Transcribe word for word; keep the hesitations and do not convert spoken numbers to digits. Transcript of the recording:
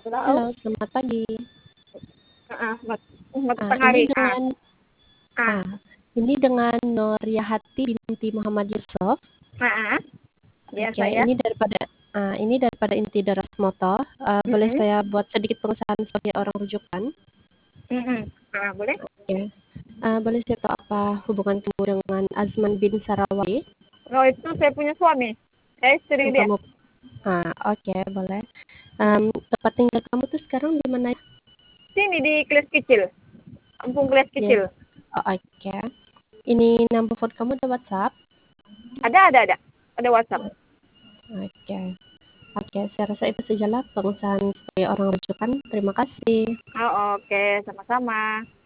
Halo. Halo, selamat pagi. Heeh, selamat selamat Ah, petang ini hari. Ah, dengan ah, ah, ini dengan Nuriyahati binti Muhammad Yusuf. ah, ah. Ya, Oke, saya. ini daripada ah, ini daripada Inti Deras Motor. Ah, boleh Mm-mm, saya buat sedikit pengesahan sebagai orang rujukan? mm-mm. Ah, boleh? Oke. Ah, boleh saya tahu apa hubungan kamu dengan Azman bin Sarawari? Oh, itu saya punya suami. Saya istri Oh, dia. kamu ah, oke, boleh. Hmm. Em, tempat tinggal kamu tuh sekarang di mana? Sini di kelas kecil. Kampung kelas Ya. kecil. Oh, oke. Ini nomor phone kamu ada WhatsApp? Ada, ada, ada. Ada WhatsApp. Oke. Oke, saya rasa itu sajalah pengesahan sebagai orang rujukan. Terima kasih. Oh, oke. Sama-sama.